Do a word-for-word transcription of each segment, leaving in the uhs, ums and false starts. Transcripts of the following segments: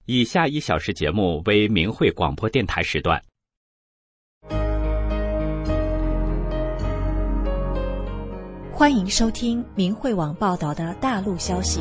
以下一小时节目为明慧广播电台时段。 欢迎收听明慧网报道的大陆消息。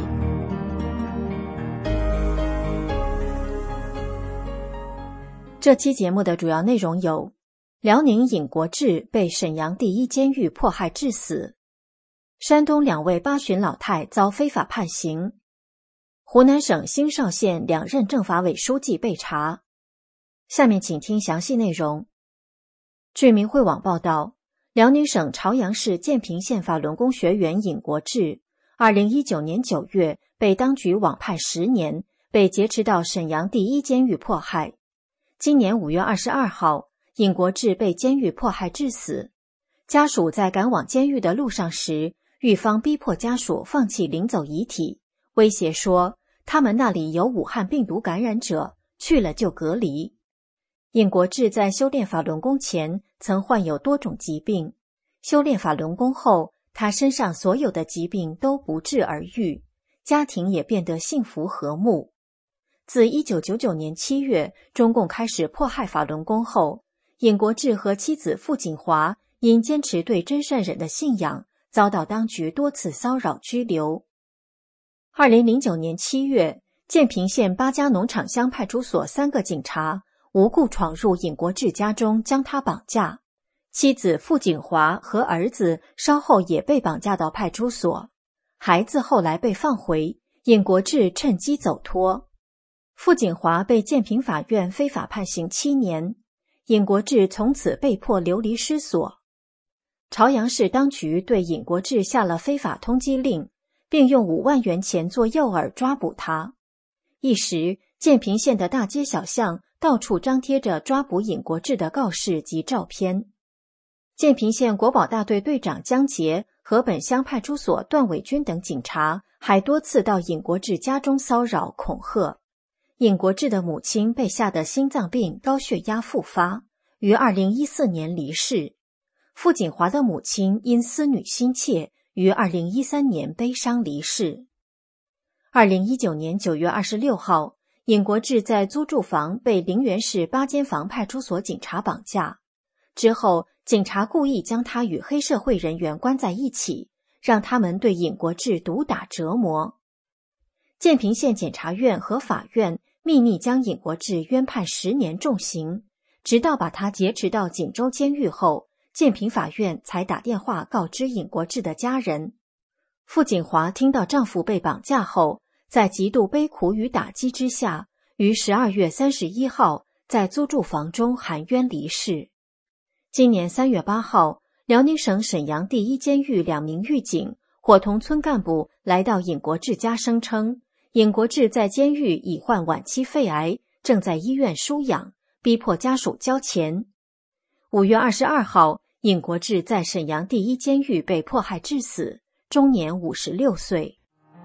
这期节目的主要内容有：辽宁尹国志被沈阳第一监狱迫害致死；山东两位八旬老太遭非法判刑；湖南省新邵县两任政法委书记被查。下面请听详细内容。据明慧网报道，辽宁省朝阳市建平县法轮功学员尹国志二零一九年九月被当局网判十年，被劫持到沈阳第一监狱迫害。今年五月二十二号，尹国志被监狱迫害致死。家属在赶往监狱的路上时，狱方逼迫家属放弃领走遗体，威胁说他们那里有武汉病毒感染者，去了就隔离。尹国志在修炼法轮功前曾患有多种疾病，修炼法轮功后，他身上所有的疾病都不治而愈，家庭也变得幸福和睦。自一九九九年七月中共开始迫害法轮功后，尹国志和妻子傅锦华因坚持对真善忍的信仰，遭到当局多次骚扰拘留。二零零九年七月，建平县八家农场乡派出所三个警察无故闯入尹国志家中，将他绑架。妻子傅锦华和儿子稍后也被绑架到派出所，孩子后来被放回，尹国志趁机走脱。傅锦华被建平法院非法判刑七年，尹国志从此被迫流离失所。朝阳市当局对尹国志下了非法通缉令，并用五万元钱做诱饵抓捕他。一时，建平县的大街小巷到处张贴着抓捕尹国志的告示及照片。建平县国保大队队长江杰和本乡派出所段伟军等警察还多次到尹国志家中骚扰恐吓。尹国志的母亲被吓得心脏病、高血压复发，于二零一四年离世。傅锦华的母亲因思女心切，于二零一三年悲伤离世。二零一九年九月二十六号，尹国志在租住房被陵园市八间房派出所警察绑架，之后警察故意将他与黑社会人员关在一起，让他们对尹国志毒打折磨。建平县检察院和法院秘密将尹国志冤判十年重刑，直到把他劫持到锦州监狱后，建平法院才打电话告知尹国志的家人。傅锦华听到丈夫被绑架后，在极度悲苦与打击之下，于十二月三十一号在租住房中含冤离世。今年三月八号，辽宁省沈阳第一监狱两名狱警伙同村干部来到尹国志家，声称尹国志在监狱已患晚期肺癌，正在医院输养，逼迫家属交钱。五月二十二号，尹国志在沈阳第一监狱被迫害致死，终年五十六岁。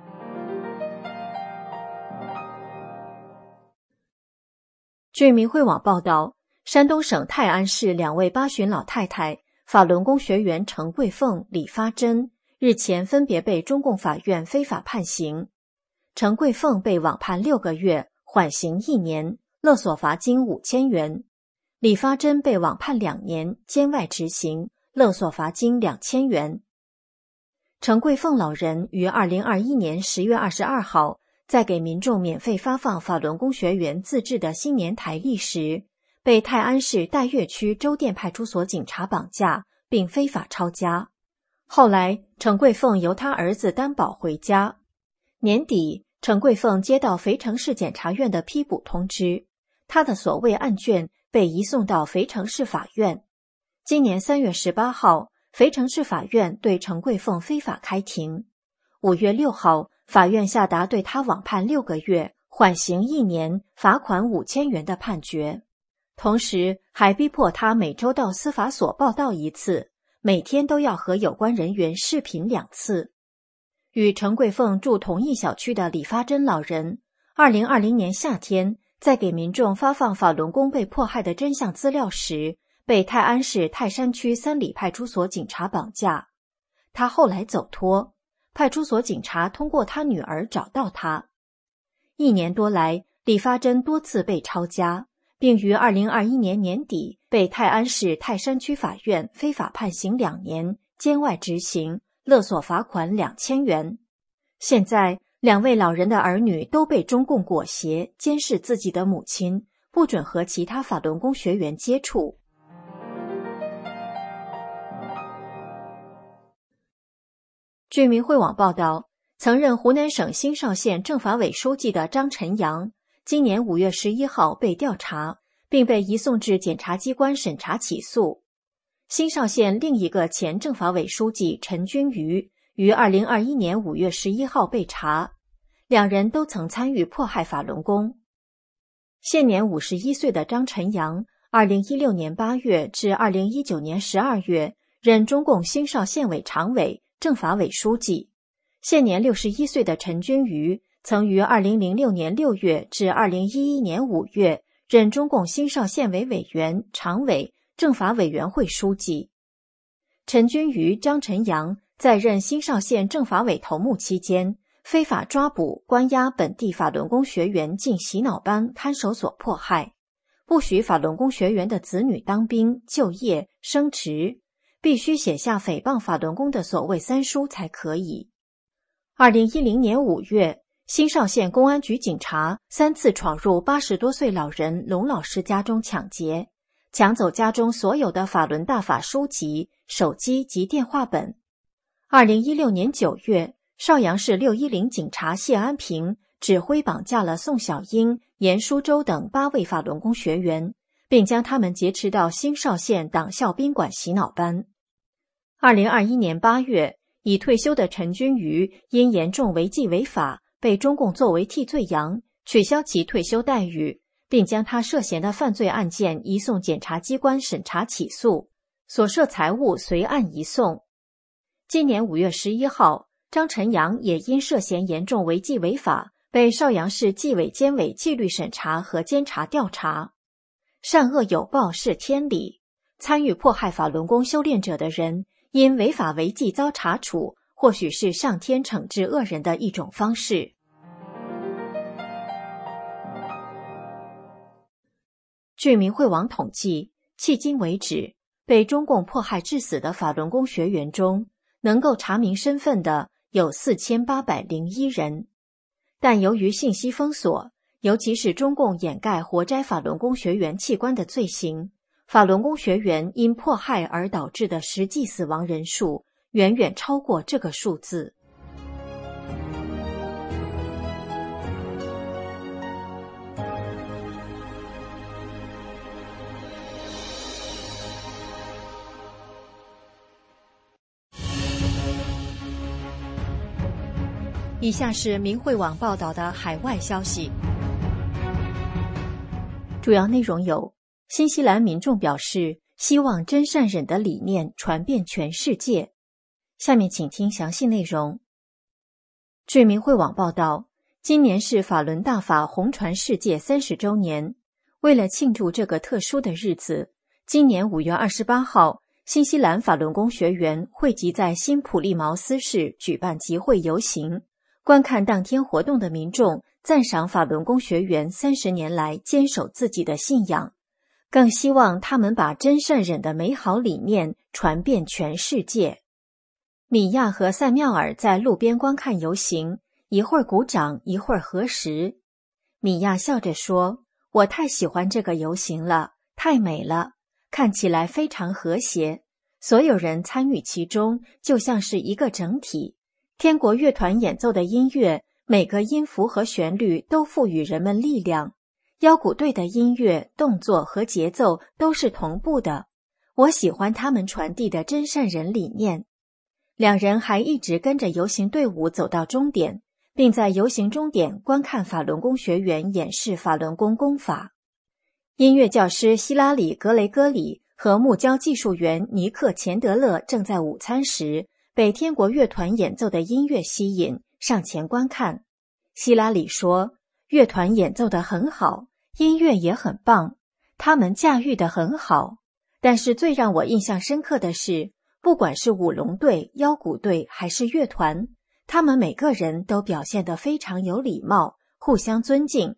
据明慧网报道，山东省泰安市两位八旬老太太法轮功学员程桂凤、李发珍日前分别被中共法院非法判刑。程桂凤被网判六个月，缓刑一年，勒索罚金五千元；李发珍被网判两年，监外执行，勒索罚金两千元。程桂凤老人于二零二一年十月二十二号在给民众免费发放法轮功学员自制的新年台历时，被泰安市岱岳区周店派出所警察绑架，并非法抄家。后来，程桂凤由他儿子担保回家。年底，程桂凤接到肥城市检察院的批捕通知，他的所谓案卷被移送到肥城市法院。今年三月十八号，肥城市法院对程桂凤非法开庭。五月六号，法院下达对他网判六个月，缓刑一年，罚款五千元的判决。同时还逼迫他每周到司法所报到一次，每天都要和有关人员视频两次。与程桂凤住同一小区的李发珍老人，二零二零年夏天在给民众发放法轮功被迫害的真相资料时，被泰安市泰山区三里派出所警察绑架。他后来走脱，派出所警察通过他女儿找到他。一年多来，李李发珍多次被抄家，并于二零二一年年底被泰安市泰山区法院非法判刑两年，监外执行，勒索罚款两千元。现在两位老人的儿女都被中共裹挟，监视自己的母亲，不准和其他法轮功学员接触。据明慧网报道，曾任湖南省新邵县政法委书记的张晨阳，今年五月十一号被调查，并被移送至检察机关审查起诉。新邵县另一个前政法委书记陈君瑜于二零二一年五月十一号被查，两人都曾参与迫害法轮功。现年五十一岁的张晨阳，二零一六年八月至二零一九年十二月任中共新邵县委常委、政法委书记。现年六十一岁的陈君瑜，曾于二零零六年六月至二零一一年五月任中共新邵县委委员、常委、政法委员会书记。陈君瑜、张晨阳在任新邵县政法委头目期间，非法抓捕、关押本地法轮功学员进洗脑班、看守所迫害，不许法轮功学员的子女当兵、就业、升职，必须写下诽谤法轮功的所谓三书才可以。二零一零年五月，新邵县公安局警察三次闯入八十多岁老人龙老师家中抢劫，抢走家中所有的法轮大法书籍、手机及电话本。二零一六年九月，邵阳市六一零警察谢安平指挥绑架了宋小英、严书洲等八位法轮功学员，并将他们劫持到新邵县党校宾馆洗脑班。二零二一年八月，已退休的陈君瑜因严重违纪违法，被中共作为替罪羊，取消其退休待遇，并将他涉嫌的犯罪案件移送检察机关审查起诉，所涉财物随案移送。今年五月十一号，张晨阳也因涉嫌严重违纪违法，被邵阳市纪委监委纪律审查和监察调查。善恶有报是天理，参与迫害法轮功修炼者的人，因违法违纪遭查处，或许是上天惩治恶人的一种方式。据明慧网统计，迄今为止，被中共迫害致死的法轮功学员中，能够查明身份的有四千八百零一人。但由于信息封锁，尤其是中共掩盖活摘法轮功学员器官的罪行，法轮功学员因迫害而导致的实际死亡人数远远超过这个数字。以下是明慧网报道的海外消息，主要内容有：新西兰民众表示希望真善忍的理念传遍全世界。下面请听详细内容。据明慧网报道，今年是法轮大法红传世界三十周年。为了庆祝这个特殊的日子，今年五月二十八号，新西兰法轮功学员汇集在新普利茅斯市举办集会游行。观看当天活动的民众赞赏法轮功学员三十年来坚守自己的信仰，更希望他们把真善忍的美好理念传遍全世界。米娅和塞缪尔在路边观看游行，一会儿鼓掌，一会儿核实。米娅笑着说：“我太喜欢这个游行了，太美了，看起来非常和谐，所有人参与其中，就像是一个整体。天国乐团演奏的音乐，每个音符和旋律都赋予人们力量。腰鼓队的音乐、动作和节奏都是同步的。我喜欢他们传递的真善忍理念。”两人还一直跟着游行队伍走到终点，并在游行终点观看法轮功学员演示法轮功功法。音乐教师希拉里·格雷戈里和木胶技术员尼克·钱德勒正在午餐时被天国乐团演奏的音乐吸引，上前观看。希拉里说：“乐团演奏得很好，音乐也很棒，他们驾驭得很好。但是最让我印象深刻的是，不管是舞龙队、腰鼓队还是乐团，他们每个人都表现得非常有礼貌，互相尊敬。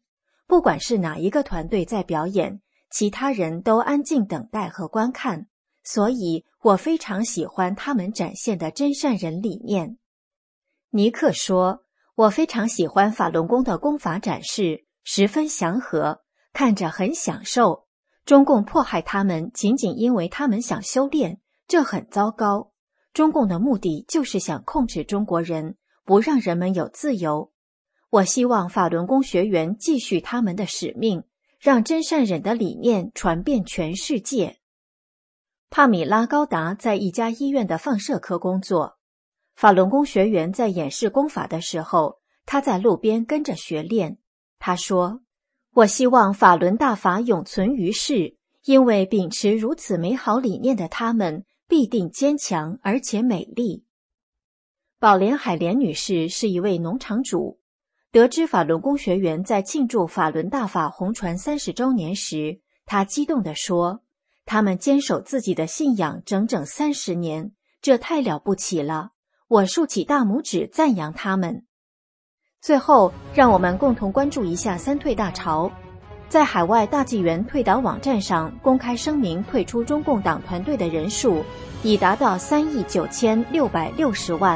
不管是哪一个团队在表演，其他人都安静等待和观看，所以我非常喜欢他们展现的真善人理念。尼克说，我非常喜欢法轮功的功法展示，十分祥和，看着很享受。中共迫害他们仅仅因为他们想修炼，这很糟糕。中共的目的就是想控制中国人，不让人们有自由。我希望法轮功学员继续他们的使命，让真善忍的理念传遍全世界。帕米拉·高达在一家医院的放射科工作。法轮功学员在演示功法的时候，他在路边跟着学练。他说，我希望法轮大法永存于世，因为秉持如此美好理念的他们必定坚强而且美丽。宝莲海莲女士是一位农场主，得知法轮功学员在庆祝法轮大法红传三十周年时，她激动地说，他们坚守自己的信仰整整三十年，这太了不起了，我竖起大拇指赞扬他们。最后，让我们共同关注一下三退大潮。在海外大纪元退党网站上公开声明退出中共党团队的人数已达到三亿九千六百六十万。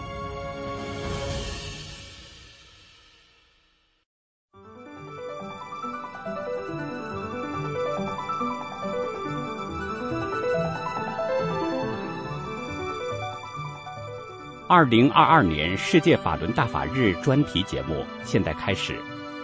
二零二二年世界法轮大法日专题节目现在开始。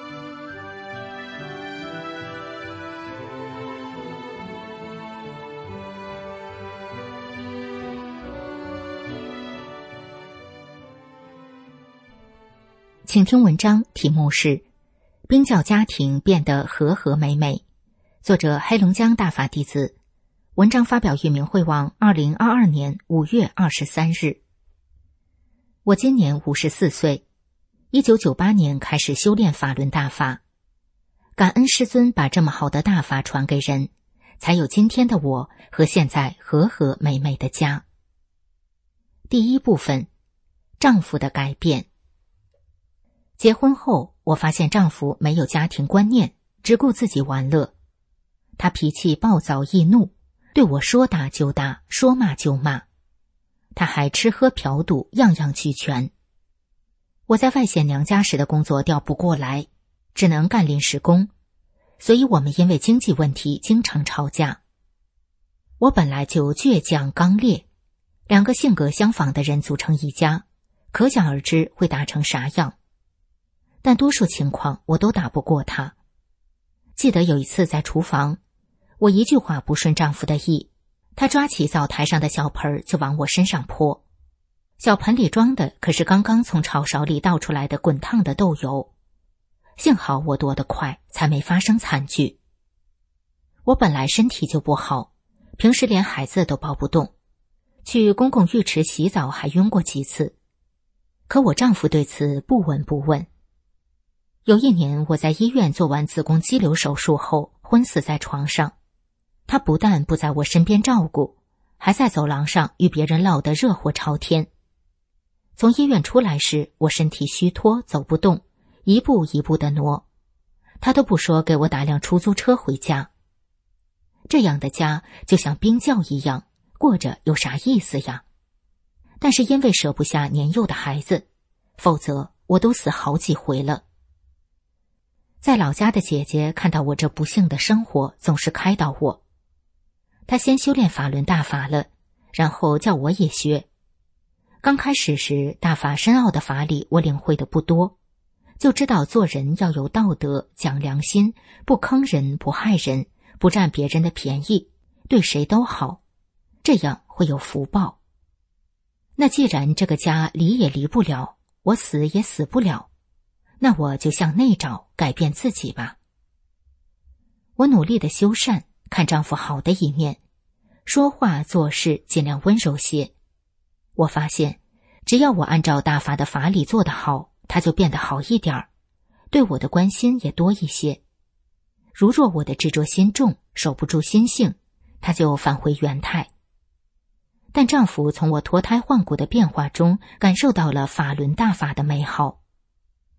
请听文章，题目是《冰窖家庭变得和和美美》，作者黑龙江大法弟子。文章发表于明慧网，二零二二年五月二十三日。我今年五十四岁，一九九八年开始修炼法轮大法，感恩师尊把这么好的大法传给人，才有今天的我和现在和和美美的家。第一部分，丈夫的改变。结婚后，我发现丈夫没有家庭观念，只顾自己玩乐。他脾气暴躁易怒，对我说打就打，说骂就骂。他还吃喝嫖赌，样样俱全。我在外县娘家时的工作调不过来，只能干临时工，所以我们因为经济问题经常吵架。我本来就倔强刚烈，两个性格相仿的人组成一家，可想而知会打成啥样。但多数情况我都打不过他。记得有一次在厨房，我一句话不顺丈夫的意，他抓起灶台上的小盆就往我身上泼，小盆里装的可是刚刚从炒勺里倒出来的滚烫的豆油。幸好我躲得快，才没发生惨剧。我本来身体就不好，平时连孩子都抱不动，去公共浴池洗澡还晕过几次。可我丈夫对此不闻不问。有一年我在医院做完子宫肌瘤手术后昏死在床上，他不但不在我身边照顾，还在走廊上与别人唠得热火朝天。从医院出来时，我身体虚脱，走不动，一步一步地挪，他都不说给我打辆出租车回家。这样的家就像冰窖一样，过着有啥意思呀？但是因为舍不下年幼的孩子，否则我都死好几回了。在老家的姐姐看到我这不幸的生活，总是开导我。她先修炼法轮大法了，然后叫我也学。刚开始时，大法深奥的法理我领会的不多，就知道做人要有道德，讲良心，不坑人，不害人，不占别人的便宜，对谁都好，这样会有福报。那既然这个家离也离不了，我死也死不了，那我就向内找，改变自己吧。我努力的修善，看丈夫好的一面，说话做事尽量温柔些。我发现，只要我按照大法的法理做得好，他就变得好一点儿，对我的关心也多一些。如若我的执着心重，守不住心性，他就返回原态。但丈夫从我脱胎换骨的变化中感受到了法轮大法的美好。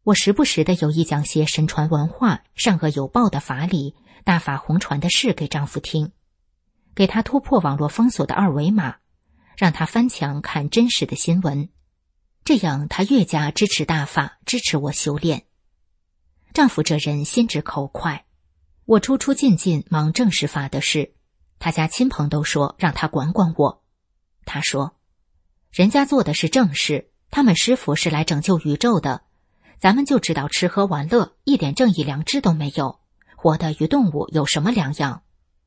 我时不时的有意讲些神传文化、善恶有报的法理、大法红传的事给丈夫听，给他突破网络封锁的二维码，让他翻墙看真实的新闻，这样他越加支持大法，支持我修炼。丈夫这人心直口快，我出出进进忙正式法的事，他家亲朋都说让他管管我。他说，人家做的是正事，他们师父是来拯救宇宙的，咱们就知道吃喝玩乐，一点正义良知都没有，活的与动物有什么两样？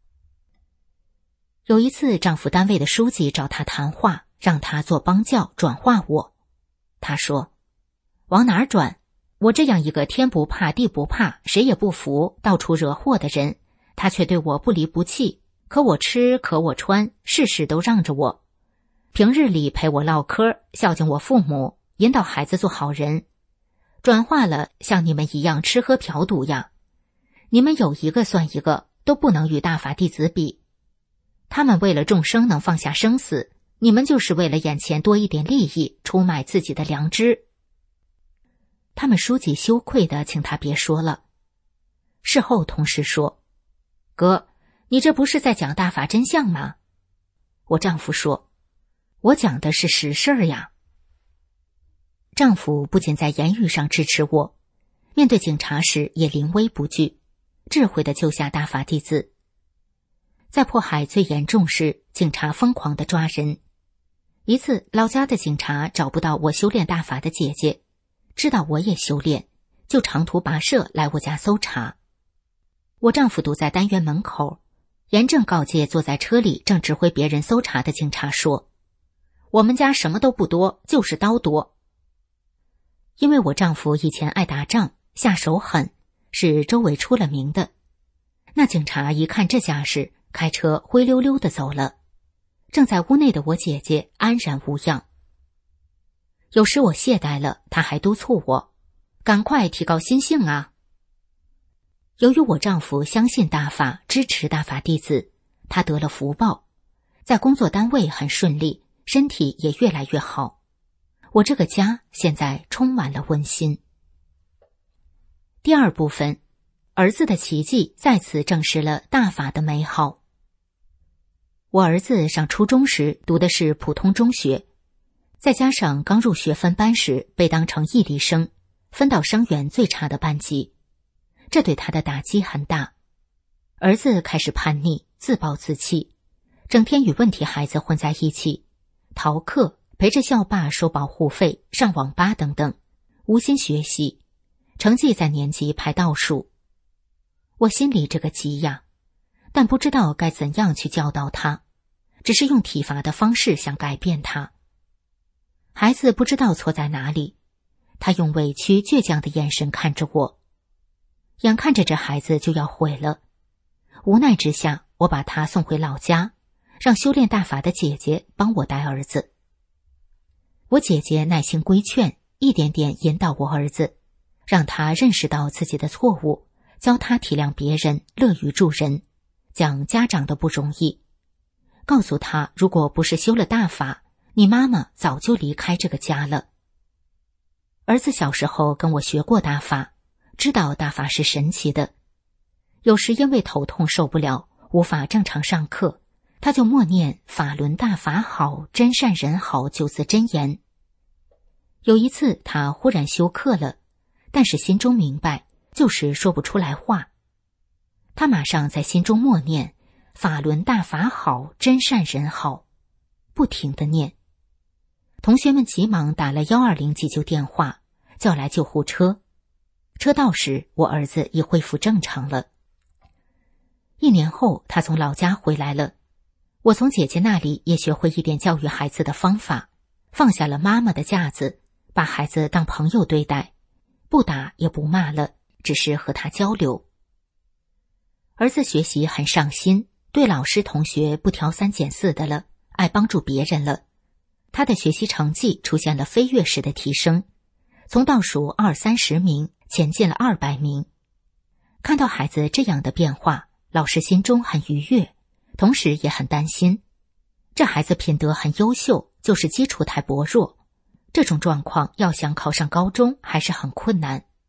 有一次，丈夫单位的书记找他谈话，让他做帮教转化我。他说，往哪儿转？我这样一个天不怕地不怕，谁也不服，到处惹祸的人，他却对我不离不弃，可我吃可我穿，事事都让着我。平日里陪我唠嗑，孝敬我父母，引导孩子做好人。转化了，像你们一样吃喝嫖赌呀，你们有一个算一个，都不能与大法弟子比。他们为了众生能放下生死，你们就是为了眼前多一点利益，出卖自己的良知。他们书记羞愧地请他别说了。事后同事说，哥，你这不是在讲大法真相吗？我丈夫说，我讲的是实事儿呀。丈夫不仅在言语上支持我，面对警察时也临危不惧，智慧地救下大法弟子。在迫害最严重时，警察疯狂地抓人。一次，老家的警察找不到我修炼大法的姐姐，知道我也修炼，就长途跋涉来我家搜查。我丈夫堵在单元门口，严正告诫坐在车里正指挥别人搜查的警察说，我们家什么都不多，就是刀多。因为我丈夫以前爱打仗，下手狠，是周围出了名的。那警察一看这架势，开车灰溜溜地走了。正在屋内的我姐姐安然无恙。有时我懈怠了，她还督促我，赶快提高心性啊。由于我丈夫相信大法，支持大法弟子，他得了福报，在工作单位很顺利，身体也越来越好。我这个家现在充满了温馨。第二部分，儿子的奇迹再次证实了大法的美好。我儿子上初中时读的是普通中学，再加上刚入学分班时被当成异地生，分到生源最差的班级，这对他的打击很大。儿子开始叛逆，自暴自弃，整天与问题孩子混在一起，逃课，陪着校霸收保护费，上网吧等等，无心学习，成绩在年级排倒数。我心里这个急呀，但不知道该怎样去教导他，只是用体罚的方式想改变他。孩子不知道错在哪里，他用委屈倔强的眼神看着我，眼看着这孩子就要毁了。无奈之下，我把他送回老家，让修炼大法的姐姐帮我带儿子。我姐姐耐心规劝，一点点引导我儿子，让他认识到自己的错误，教他体谅别人，乐于助人，讲家长的不容易，告诉他如果不是修了大法，你妈妈早就离开这个家了。儿子小时候跟我学过大法，知道大法是神奇的。有时因为头痛受不了，无法正常上课，他就默念法轮大法好，真善人好九字真言。有一次他忽然休课了，但是心中明白，就是说不出来话。他马上在心中默念法轮大法好，真善人好，不停地念。同学们急忙打了一二零急救电话，叫来救护车。车到时，我儿子已恢复正常了。一年后，他从老家回来了。我从姐姐那里也学会一点教育孩子的方法，放下了妈妈的架子，把孩子当朋友对待，不打也不骂了，只是和他交流。儿子学习很上心，对老师同学不挑三拣四的了，爱帮助别人了。他的学习成绩出现了飞跃式的提升，从倒数二三十名前进了二百名。看到孩子这样的变化，老师心中很愉悦，同时也很担心。这孩子品德很优秀，就是基础太薄弱，这种状况要想考上高中还是很困难。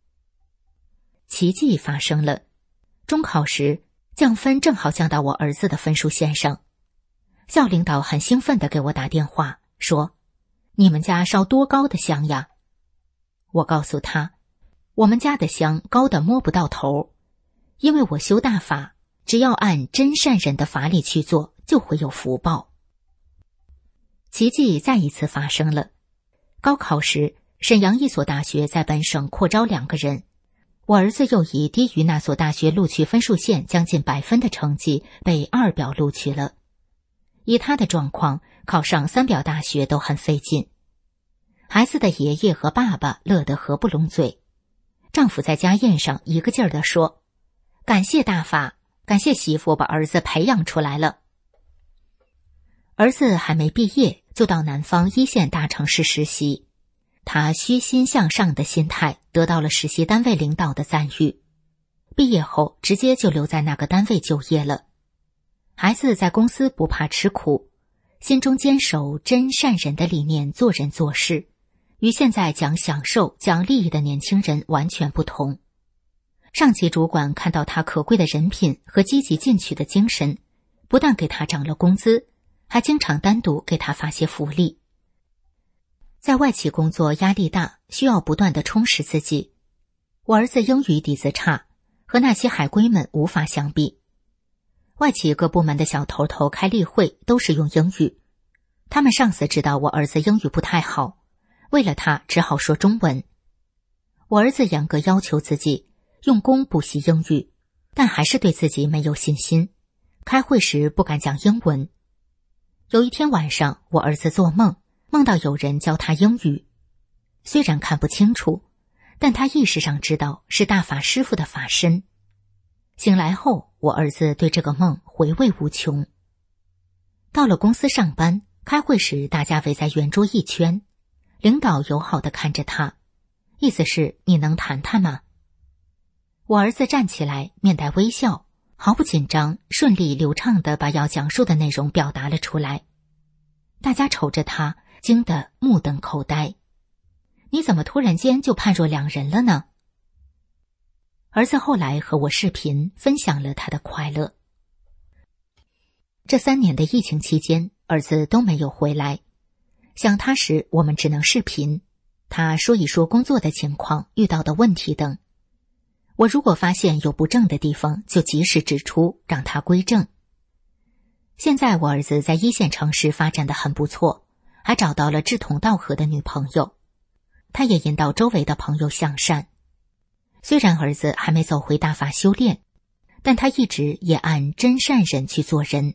奇迹发生了。中考时，降分正好降到我儿子的分数线上。校领导很兴奋地给我打电话，说：“你们家烧多高的香呀？”我告诉他，我们家的香高的摸不到头，因为我修大法，只要按真善忍的法理去做，就会有福报。奇迹再一次发生了。高考时，沈阳一所大学在本省扩招两个人，我儿子又以低于那所大学录取分数线将近百分的成绩被二表录取了。以他的状况，考上三表大学都很费劲。孩子的爷爷和爸爸乐得合不拢嘴，丈夫在家宴上一个劲儿地说：“感谢大法，感谢媳妇把儿子培养出来了。”儿子还没毕业，就到南方一线大城市实习，他虚心向上的心态得到了实习单位领导的赞誉。毕业后直接就留在那个单位就业了。孩子在公司不怕吃苦，心中坚守真善忍的理念做人做事，与现在讲享受讲利益的年轻人完全不同。上级主管看到他可贵的人品和积极进取的精神，不但给他涨了工资，还经常单独给他发些福利。在外企工作压力大，需要不断地充实自己。我儿子英语底子差，和那些海归们无法相比。外企各部门的小头头开例会都是用英语，他们上司知道我儿子英语不太好，为了他只好说中文。我儿子严格要求自己，用功补习英语，但还是对自己没有信心，开会时不敢讲英文。有一天晚上，我儿子做梦，梦到有人教他英语，虽然看不清楚，但他意识上知道是大法师父的法身。醒来后，我儿子对这个梦回味无穷。到了公司上班，开会时大家围在圆桌一圈，领导友好地看着他，意思是你能谈谈吗？我儿子站起来，面带微笑，毫不紧张，顺利流畅地把要讲述的内容表达了出来。大家瞅着他，惊得目瞪口呆。你怎么突然间就判若两人了呢？儿子后来和我视频分享了他的快乐。这三年的疫情期间，儿子都没有回来。想他时，我们只能视频，他说一说工作的情况、遇到的问题等。我如果发现有不正的地方，就及时指出，让他归正。现在我儿子在一线城市发展得很不错，还找到了志同道合的女朋友。他也引导周围的朋友向善。虽然儿子还没走回大法修炼，但他一直也按真善忍去做人。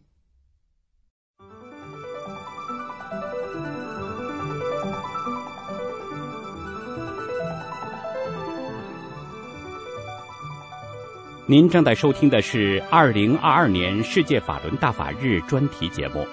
您正在收听的是二零二二年世界法轮大法日专题节目。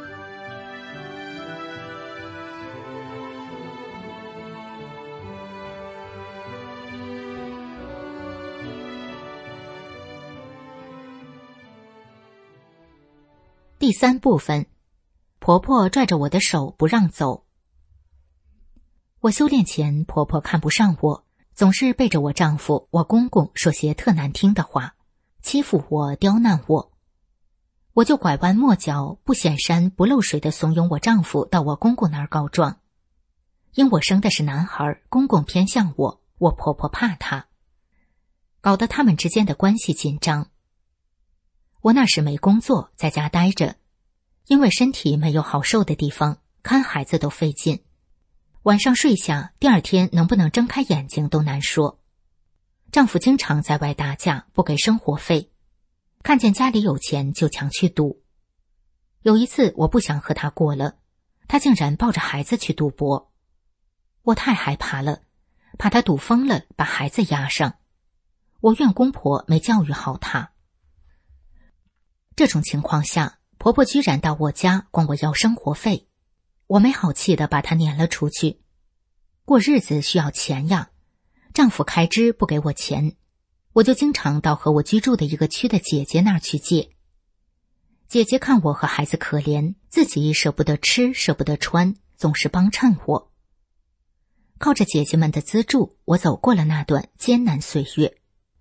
第三部分，婆婆拽着我的手不让走。我修炼前，婆婆看不上我，总是背着我丈夫、我公公说些特难听的话，欺负我、刁难我。我就拐弯抹角、不显山不漏水地怂恿我丈夫到我公公那儿告状。因我生的是男孩，公公偏向我，我婆婆怕他，搞得他们之间的关系紧张。我那时没工作，在家待着，因为身体没有好受的地方，看孩子都费劲。晚上睡下，第二天能不能睁开眼睛都难说。丈夫经常在外打架，不给生活费，看见家里有钱就抢去赌。有一次我不想和他过了，他竟然抱着孩子去赌博。我太害怕了，怕他赌疯了，把孩子押上。我怨公婆没教育好他。这种情况下，婆婆居然到我家管我要生活费，我没好气地把她撵了出去。过日子需要钱呀，丈夫开支不给我钱，我就经常到和我居住的一个区的姐姐那儿去借。姐姐看我和孩子可怜，自己舍不得吃舍不得穿，总是帮衬我。靠着姐姐们的资助，我走过了那段艰难岁月。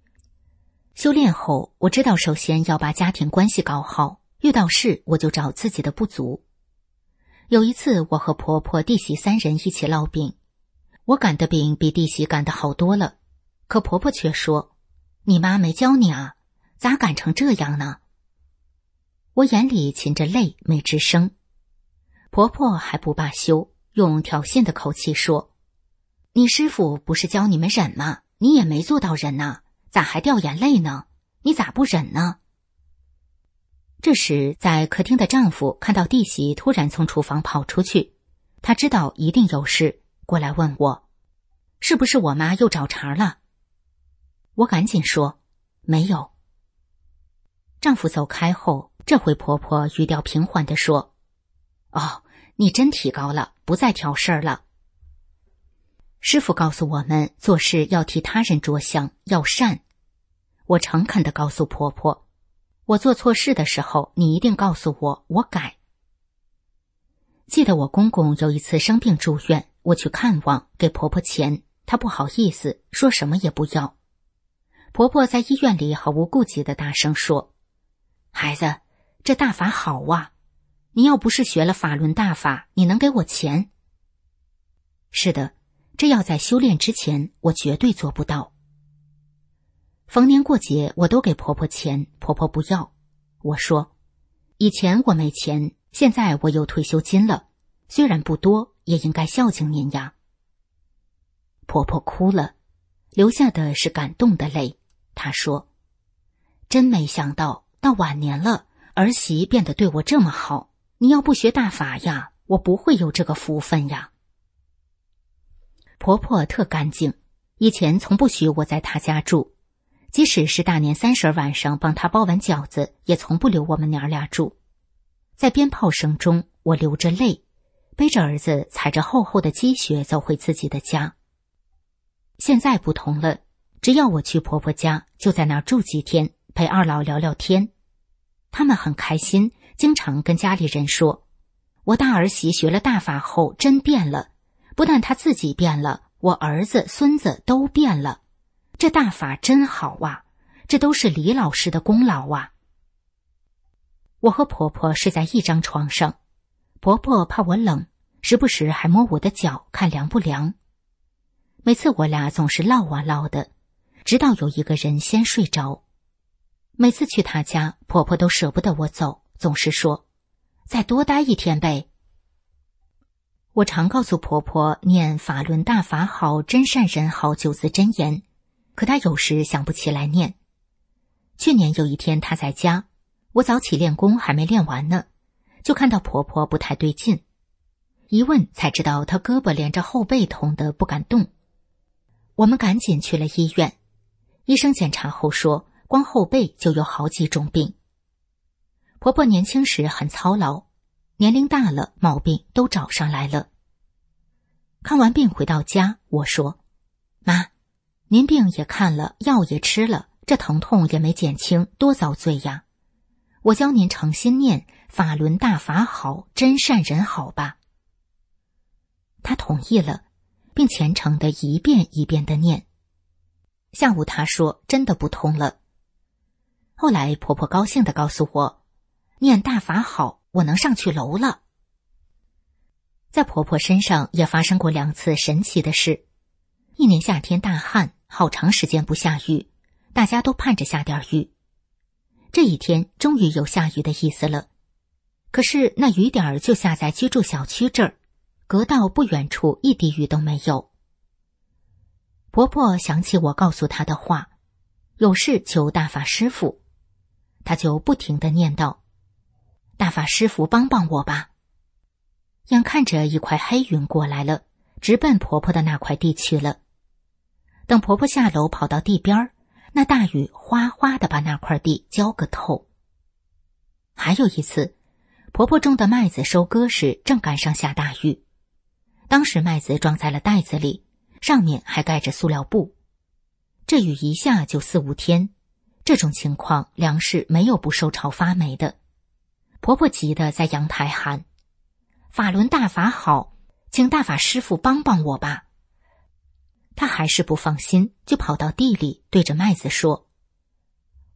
修炼后，我知道首先要把家庭关系搞好，遇到事我就找自己的不足。有一次，我和婆婆、弟媳三人一起烙饼，我擀的饼比弟媳擀的好多了，可婆婆却说：“你妈没教你啊，咋擀成这样呢？”我眼里噙着泪，没吱声。婆婆还不罢休，用挑衅的口气说：“你师傅不是教你们忍吗？你也没做到忍呐，咋还掉眼泪呢？你咋不忍呢？”这时，在客厅的丈夫看到弟媳突然从厨房跑出去，他知道一定有事，过来问我：“是不是我妈又找茬了？”我赶紧说：“没有。”丈夫走开后，这回婆婆语调平缓地说：“哦，你真提高了，不再挑事儿了。师傅告诉我们，做事要替他人着想，要善。”我诚恳地告诉婆婆，我做错事的时候，你一定告诉我，我改。记得我公公有一次生病住院，我去看望，给婆婆钱，她不好意思，说什么也不要。婆婆在医院里毫无顾忌地大声说：“孩子，这大法好啊，你要不是学了法轮大法，你能给我钱？”是的，这要在修炼之前，我绝对做不到。逢年过节我都给婆婆钱，婆婆不要。我说：“以前我没钱，现在我有退休金了，虽然不多，也应该孝敬您呀。”婆婆哭了，流下的是感动的泪。她说：“真没想到，到晚年了，儿媳变得对我这么好，你要不学大法呀，我不会有这个福分呀。”婆婆特干净，以前从不许我在她家住，即使是大年三十晚上帮她包完饺子，也从不留我们娘俩住。在鞭炮声中，我流着泪，背着儿子踩着厚厚的积雪走回自己的家。现在不同了，只要我去婆婆家，就在那儿住几天，陪二老聊聊天。他们很开心，经常跟家里人说，我大儿媳学了大法后真变了，不但她自己变了，我儿子孙子都变了，这大法真好啊，这都是李老师的功劳啊。我和婆婆睡在一张床上，婆婆怕我冷，时不时还摸我的脚看凉不凉。每次我俩总是唠啊唠的，直到有一个人先睡着。每次去她家，婆婆都舍不得我走，总是说再多待一天呗。我常告诉婆婆念法轮大法好，真善人好九字真言，可她有时想不起来念。去年有一天她在家，我早起练功还没练完呢，就看到婆婆不太对劲，一问才知道她胳膊连着后背痛得不敢动。我们赶紧去了医院，医生检查后说，光后背就有好几种病。婆婆年轻时很操劳，年龄大了，毛病都找上来了。看完病回到家，我说：“妈，您病也看了，药也吃了，这疼痛也没减轻，多遭罪呀！我教您诚心念法轮大法好，真善人好吧。”她同意了，并虔诚的一遍一遍的念。下午她说真的不痛了。后来婆婆高兴地告诉我，念大法好，我能上去楼了。在婆婆身上也发生过两次神奇的事。一年夏天大旱，好长时间不下雨，大家都盼着下点雨。这一天终于有下雨的意思了，可是那雨点儿就下在居住小区这儿，隔道不远处一滴雨都没有。婆婆想起我告诉她的话，有事求大法师父，她就不停地念叨：“大法师父帮帮我吧。”眼看着一块黑云过来了，直奔婆婆的那块地去了。等婆婆下楼跑到地边，那大雨哗哗地把那块地浇个透。还有一次，婆婆种的麦子收割时正赶上下大雨，当时麦子装在了袋子里，上面还盖着塑料布。这雨一下就四五天，这种情况粮食没有不受潮发霉的。婆婆急得在阳台喊：“法轮大法好，请大法师父帮帮我吧。”她还是不放心，就跑到地里对着麦子说：“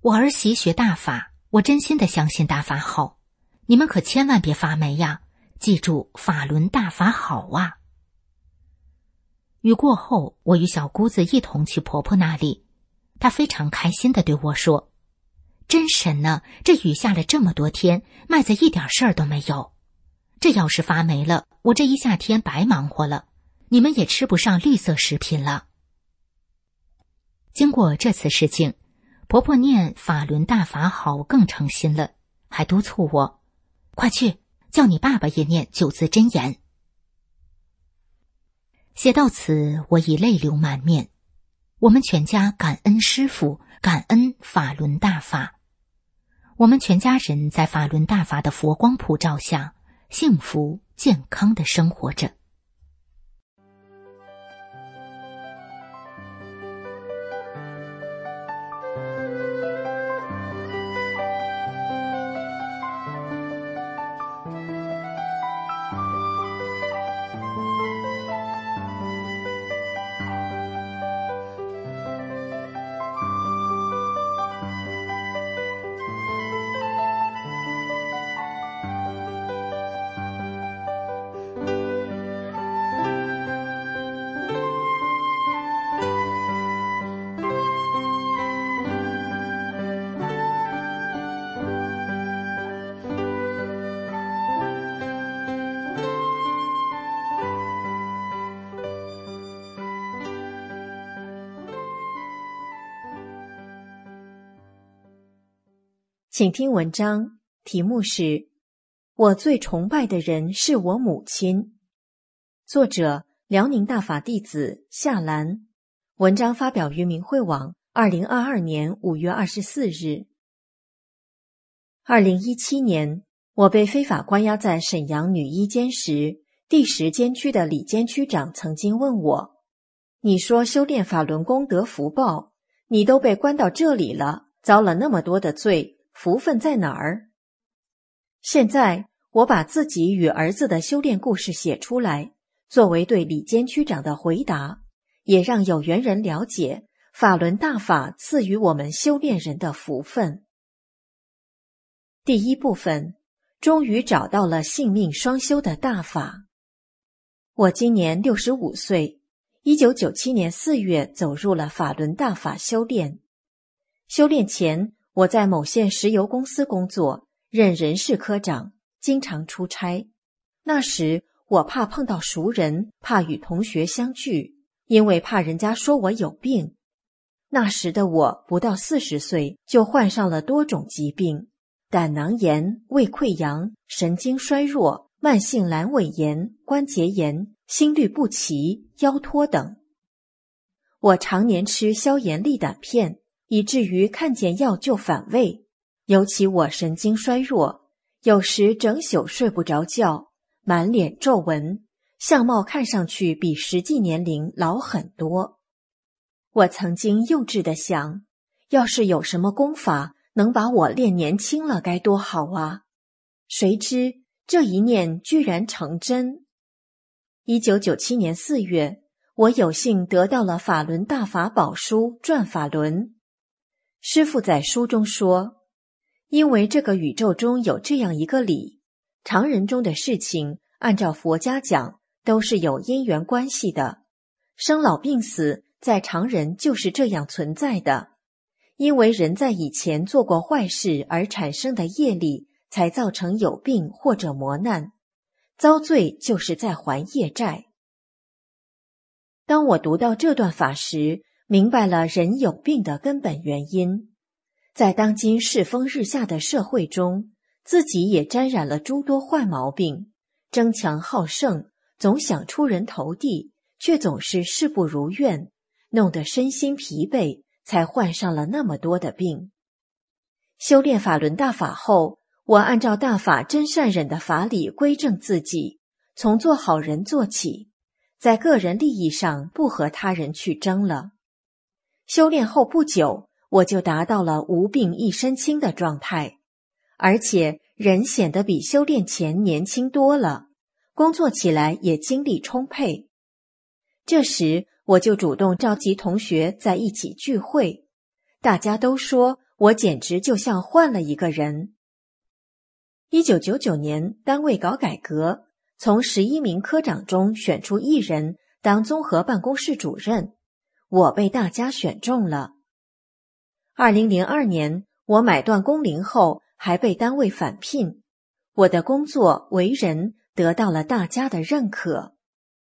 我儿媳学大法，我真心的相信大法好，你们可千万别发霉呀，记住法轮大法好啊。雨过后，我与小姑子一同去婆婆那里，她非常开心地对我说，真神呢，这雨下了这么多天，麦子一点事儿都没有，这要是发霉了，我这一夏天白忙活了，你们也吃不上绿色食品了。经过这次事情，婆婆念法轮大法好更诚心了，还督促我，快去叫你爸爸也念九字真言。写到此，我已泪流满面。我们全家感恩师父，感恩法轮大法。我们全家人在法轮大法的佛光普照下，幸福健康地生活着。 请听文章，题目是我最崇拜的人是我母亲。作者辽宁大法弟子夏兰。文章发表于明慧网二零二二年五月二十四日。二零一七年，我被非法关押在沈阳女一监时，第十监区的李监区长曾经问我，你说修炼法轮功得福报，你都被关到这里了，遭了那么多的罪，福分在哪儿？现在我把自己与儿子的修炼故事写出来，作为对李监区长的回答，也让有缘人了解法轮大法赐予我们修炼人的福分。第一部分，终于找到了性命双修的大法。我今年六十五岁，一九九七年四月走入了法轮大法修炼。修炼前，我在某县石油公司工作，任人事科长，经常出差。那时我怕碰到熟人，怕与同学相聚，因为怕人家说我有病。那时的我不到四十岁，就患上了多种疾病，胆囊炎、胃溃疡、神经衰弱、慢性阑尾炎、关节炎、心律不齐、腰托等。我常年吃消炎利胆片，以至于看见药就反胃，尤其我神经衰弱，有时整宿睡不着觉，满脸皱纹，相貌看上去比实际年龄老很多。我曾经幼稚地想，要是有什么功法能把我练年轻了该多好啊！谁知这一念居然成真。一九九七年四月，我有幸得到了法轮大法宝书转法轮。师父在书中说，因为这个宇宙中有这样一个理，常人中的事情按照佛家讲都是有因缘关系的，生老病死在常人就是这样存在的，因为人在以前做过坏事而产生的业力，才造成有病或者磨难，遭罪就是在还业债。当我读到这段法时，明白了人有病的根本原因。在当今世风日下的社会中，自己也沾染了诸多坏毛病，争强好胜，总想出人头地，却总是事不如愿，弄得身心疲惫，才患上了那么多的病。修炼法轮大法后，我按照大法真善忍的法理归正自己，从做好人做起，在个人利益上不和他人去争了。修炼后不久，我就达到了无病一身轻的状态，而且人显得比修炼前年轻多了，工作起来也精力充沛。这时我就主动召集同学在一起聚会，大家都说我简直就像换了一个人。一九九九年，单位搞改革，从十一名科长中选出一人当综合办公室主任，我被大家选中了。二零零二年，我买断工龄后还被单位返聘，我的工作为人得到了大家的认可。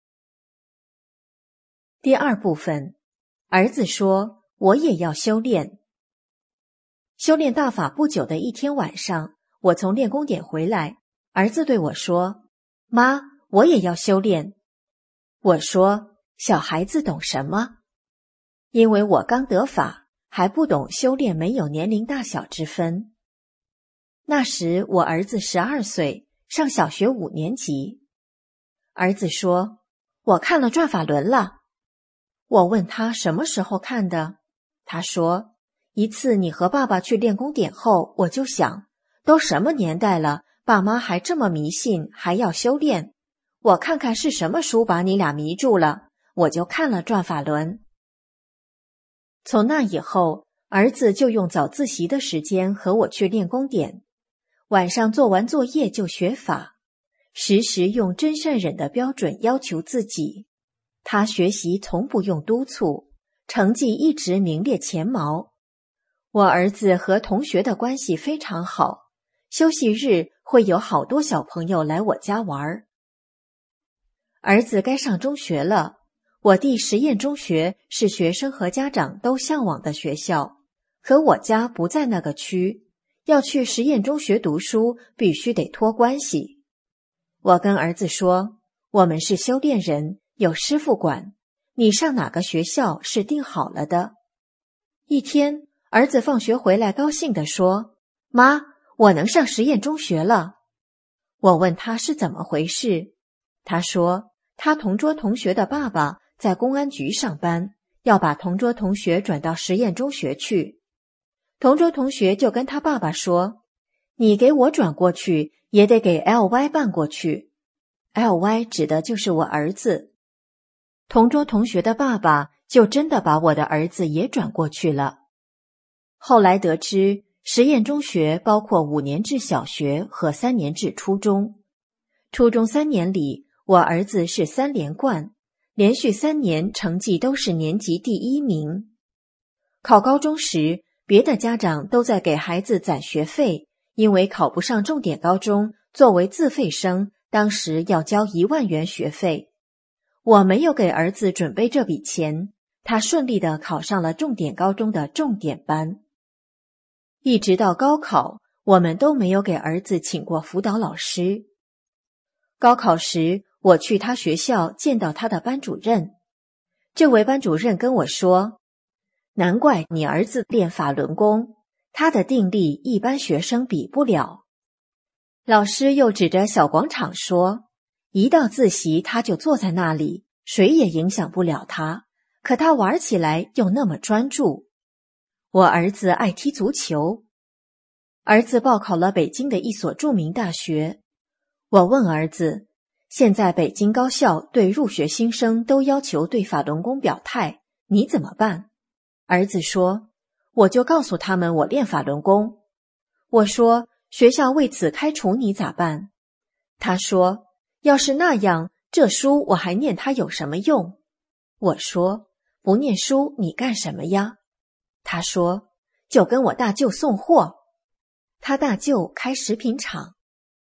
第二部分，儿子说我也要修炼。修炼大法不久的一天晚上，我从练功点回来，儿子对我说：妈，我也要修炼。我说：小孩子懂什么？因为我刚得法，还不懂修炼没有年龄大小之分。那时我儿子十二岁，上小学五年级。儿子说：我看了转法轮了。我问他什么时候看的，他说：一次你和爸爸去练功点后，我就想，都什么年代了，爸妈还这么迷信，还要修炼，我看看是什么书把你俩迷住了，我就看了转法轮。从那以后，儿子就用早自习的时间和我去练功点，晚上做完作业就学法，时时用真善忍的标准要求自己。他学习从不用督促，成绩一直名列前茅。我儿子和同学的关系非常好，休息日会有好多小朋友来我家玩。儿子该上中学了，我弟实验中学是学生和家长都向往的学校，可我家不在那个区，要去实验中学读书必须得托关系。我跟儿子说，我们是修炼人，有师傅管，你上哪个学校是定好了的。一天，儿子放学回来高兴地说：妈，我能上实验中学了。我问他是怎么回事，他说他同桌同学的爸爸在公安局上班，要把同桌同学转到实验中学去。同桌同学就跟他爸爸说，你给我转过去，也得给 L Y 办过去。 L Y 指的就是我儿子。同桌同学的爸爸就真的把我的儿子也转过去了。后来得知，实验中学包括五年制小学和三年制初中。初中三年里，我儿子是三连冠，连续三年成绩都是年级第一名。考高中时，别的家长都在给孩子攒学费，因为考不上重点高中，作为自费生，当时要交一万元学费。我没有给儿子准备这笔钱，他顺利地考上了重点高中的重点班。一直到高考，我们都没有给儿子请过辅导老师。高考时，我去他学校见到他的班主任，这位班主任跟我说，难怪你儿子练法轮功，他的定力一般学生比不了。老师又指着小广场说，一到自习他就坐在那里，谁也影响不了他，可他玩起来又那么专注。我儿子爱踢足球，儿子报考了北京的一所著名大学。我问儿子，现在北京高校对入学新生都要求对法轮功表态，你怎么办？儿子说，我就告诉他们我练法轮功。我说，学校为此开除你咋办？他说，要是那样，这书我还念它有什么用？我说，不念书你干什么呀？他说，就跟我大舅送货。他大舅开食品厂。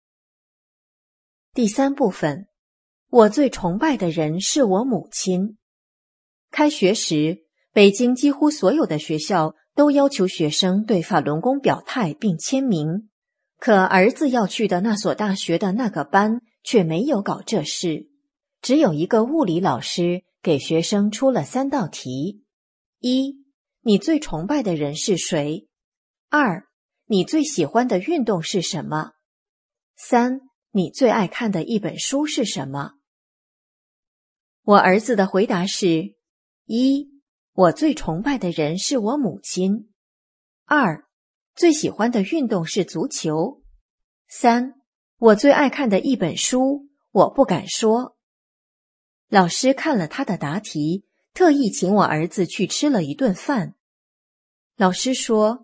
第三部分，我最崇拜的人是我母亲。开学时，北京几乎所有的学校都要求学生对法轮功表态并签名，可儿子要去的那所大学的那个班却没有搞这事。只有一个物理老师给学生出了三道题：一，你最崇拜的人是谁？二，你最喜欢的运动是什么？三，你最爱看的一本书是什么？我儿子的回答是：一，我最崇拜的人是我母亲；二，最喜欢的运动是足球；三，我最爱看的一本书，我不敢说。老师看了他的答题，特意请我儿子去吃了一顿饭。老师说，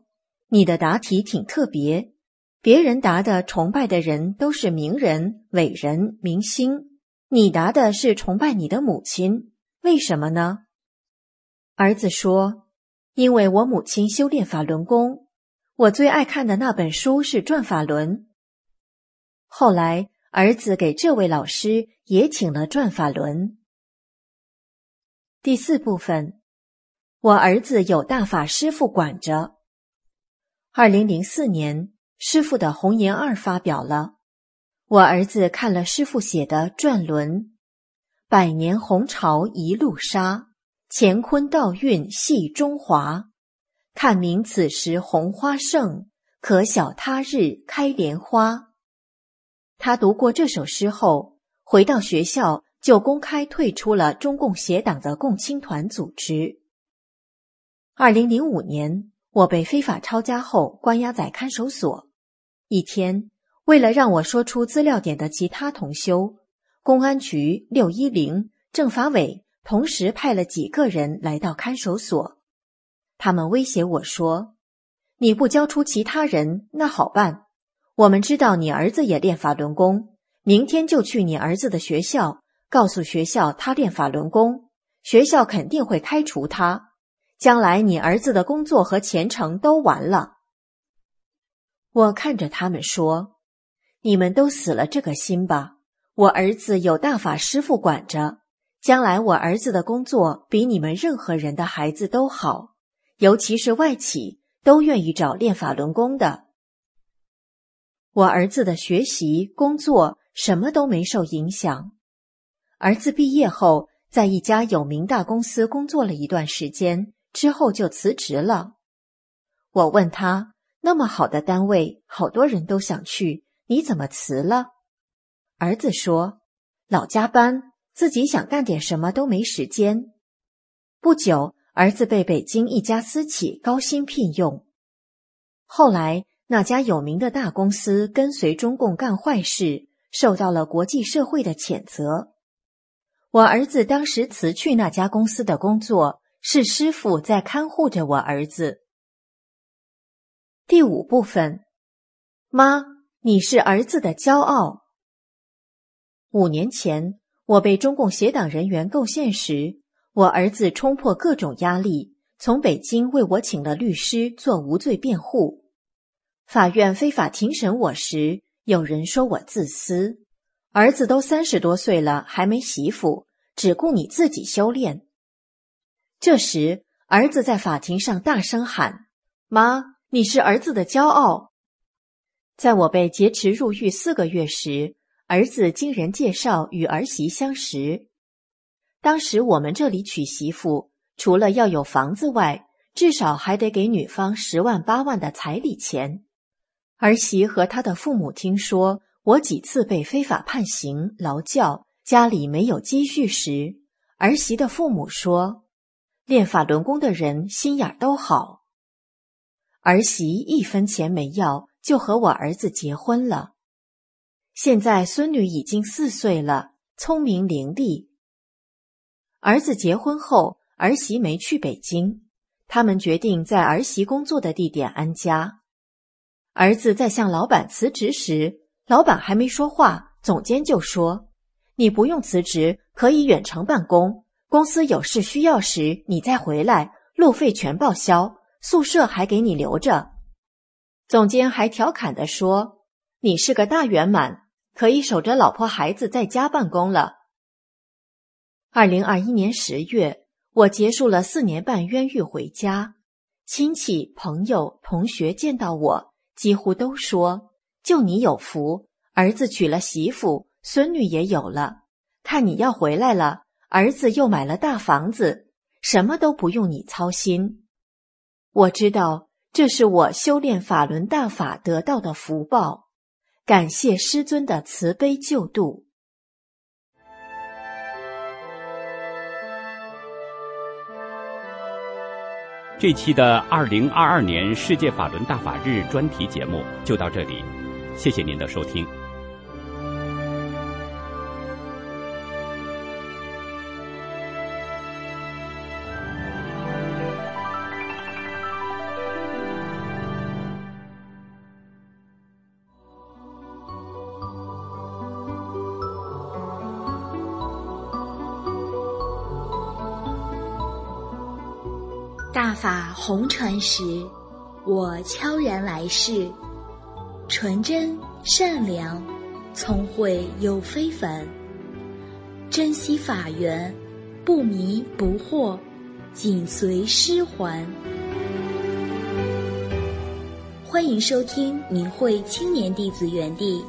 你的答题挺特别，别人答的崇拜的人都是名人、伟人、明星，你答的是崇拜你的母亲，为什么呢？儿子说，因为我母亲修炼法轮功，我最爱看的那本书是《转法轮》。后来，儿子给这位老师也请了转法轮。第四部分，我儿子有大法师父管着。二零零四年，师父的红颜二发表了，我儿子看了师父写的转轮，百年红潮一路杀，乾坤道运系中华。看明此时红花盛，可晓他日开莲花。他读过这首诗后，回到学校就公开退出了中共协党的共青团组织。二零零五年，我被非法抄家后关押在看守所。一天，为了让我说出资料点的其他同修，公安局、六一零、政法委同时派了几个人来到看守所。他们威胁我说，你不交出其他人，那好办。我们知道你儿子也练法轮功，明天就去你儿子的学校，告诉学校他练法轮功，学校肯定会开除他，将来你儿子的工作和前程都完了。我看着他们说，你们都死了这个心吧，我儿子有大法师父管着，将来我儿子的工作比你们任何人的孩子都好，尤其是外企都愿意找练法轮功的。我儿子的学习、工作什么都没受影响。儿子毕业后，在一家有名大公司工作了一段时间，之后就辞职了。我问他，那么好的单位，好多人都想去，你怎么辞了？儿子说，老加班，自己想干点什么都没时间。不久，儿子被北京一家私企高薪聘用。后来，那家有名的大公司跟随中共干坏事，受到了国际社会的谴责。我儿子当时辞去那家公司的工作，是师父在看护着我儿子。第五部分，妈，你是儿子的骄傲。五年前，我被中共协党人员构陷时，我儿子冲破各种压力，从北京为我请了律师做无罪辩护。法院非法庭审我时，有人说我自私，儿子都三十多岁了，还没媳妇，只顾你自己修炼。这时，儿子在法庭上大声喊，妈，你是儿子的骄傲。在我被劫持入狱四个月时，儿子经人介绍与儿媳相识。当时我们这里娶媳妇，除了要有房子外，至少还得给女方十万八万的彩礼钱。儿媳和她的父母听说我几次被非法判刑、劳教，家里没有积蓄时，儿媳的父母说，练法轮功的人心眼都好。儿媳一分钱没要，就和我儿子结婚了。现在孙女已经四岁了，聪明伶俐。儿子结婚后，儿媳没去北京，他们决定在儿媳工作的地点安家。儿子在向老板辞职时，老板还没说话，总监就说，你不用辞职，可以远程办公，公司有事需要时你再回来，路费全报销，宿舍还给你留着。总监还调侃地说，你是个大圆满，可以守着老婆孩子在家办公了。二零二一年十月，我结束了四年半冤狱回家，亲戚、朋友、同学见到我，几乎都说，就你有福，儿子娶了媳妇，孙女也有了，看你要回来了，儿子又买了大房子，什么都不用你操心。我知道这是我修炼法轮大法得到的福报，感谢师尊的慈悲救度。 这期的二零二二年世界法轮大法日专题节目就到这里，谢谢您的收听。 大法红传时，我悄然来世，纯真善良，聪慧又非凡，珍惜法缘，不迷不惑，紧随师还。欢迎收听明慧青年弟子园地。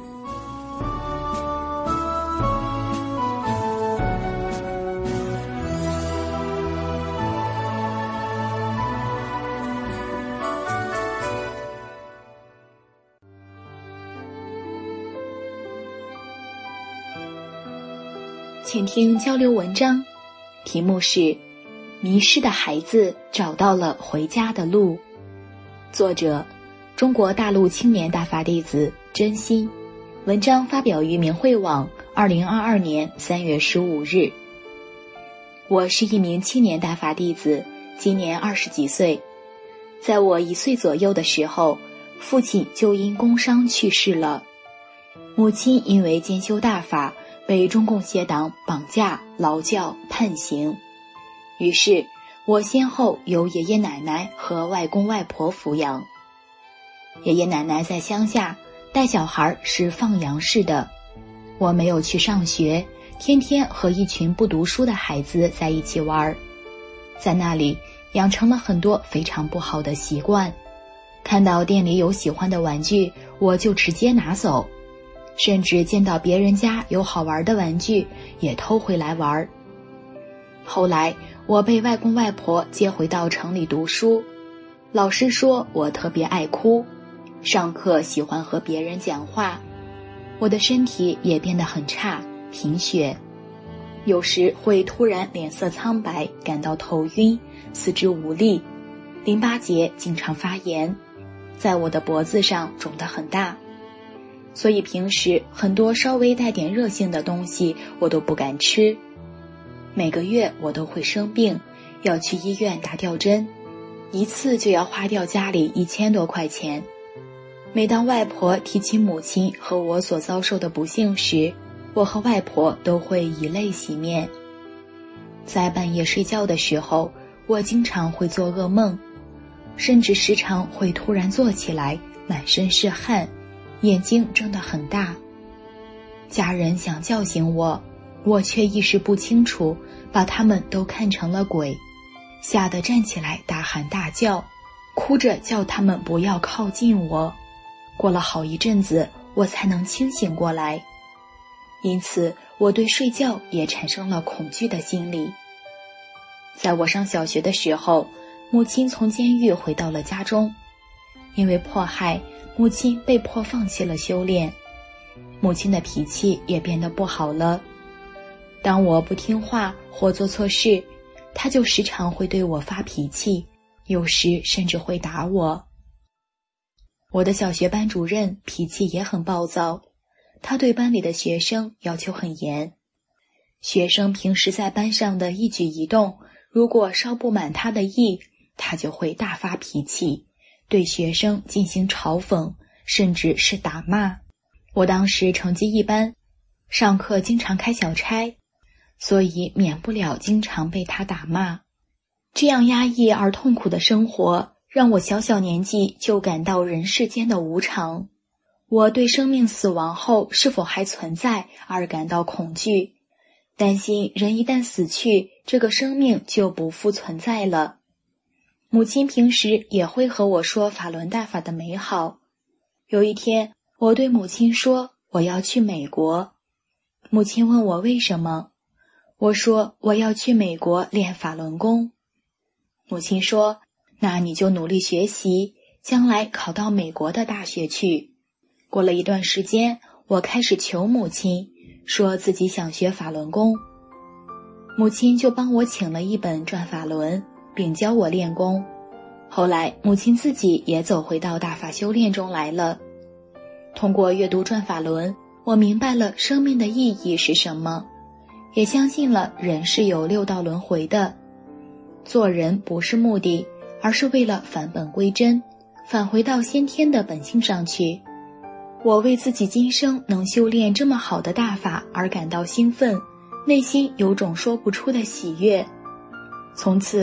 请听交流文章，题目是《迷失的孩子找到了回家的路》，作者中国大陆青年大法弟子真心，文章发表于明慧网，二零二二年三月十五日。我是一名青年大法弟子，今年二十几岁。在我一岁左右的时候，父亲就因工伤去世了，母亲因为兼修大法被中共邪党绑架、劳教、判刑。于是我先后由爷爷奶奶和外公外婆抚养。爷爷奶奶在乡下，带小孩是放羊式的，我没有去上学，天天和一群不读书的孩子在一起玩，在那里养成了很多非常不好的习惯。看到店里有喜欢的玩具，我就直接拿走，甚至见到别人家有好玩的玩具也偷回来玩。后来我被外公外婆接回到城里读书，老师说我特别爱哭，上课喜欢和别人讲话，我的身体也变得很差，贫血，有时会突然脸色苍白，感到头晕，四肢无力，淋巴结经常发炎，在我的脖子上肿得很大，所以平时很多稍微带点热性的东西我都不敢吃。每个月我都会生病，要去医院打吊针，一次就要花掉家里一千多块钱。每当外婆提起母亲和我所遭受的不幸时，我和外婆都会以泪洗面。在半夜睡觉的时候，我经常会做噩梦，甚至时常会突然坐起来，满身是汗，眼睛睁得很大。家人想叫醒我，我却意识不清楚，把他们都看成了鬼，吓得站起来大喊大叫，哭着叫他们不要靠近我。过了好一阵子，我才能清醒过来。因此，我对睡觉也产生了恐惧的心理。在我上小学的时候，母亲从监狱回到了家中，因为迫害，母亲被迫放弃了修炼，母亲的脾气也变得不好了。当我不听话或做错事，她就时常会对我发脾气，有时甚至会打我。我的小学班主任脾气也很暴躁，他对班里的学生要求很严，学生平时在班上的一举一动，如果稍不满他的意，他就会大发脾气，对学生进行嘲讽，甚至是打骂。我当时成绩一般，上课经常开小差，所以免不了经常被他打骂。这样压抑而痛苦的生活，让我小小年纪就感到人世间的无常。我对生命死亡后是否还存在而感到恐惧，担心人一旦死去，这个生命就不复存在了。母亲平时也会和我说法轮大法的美好。有一天，我对母亲说我要去美国。母亲问我为什么，我说我要去美国练法轮功。母亲说，那你就努力学习，将来考到美国的大学去。过了一段时间，我开始求母亲，说自己想学法轮功。母亲就帮我请了一本转法轮，并教我练功。后来母亲自己也走回到大法修炼中来了。通过阅读转法轮，我明白了生命的意义是什么，也相信了人是有六道轮回的。做人不是目的，而是为了返本归真，返回到先天的本性上去。我为自己今生能修炼这么好的大法而感到兴奋，内心有种说不出的喜悦。从此，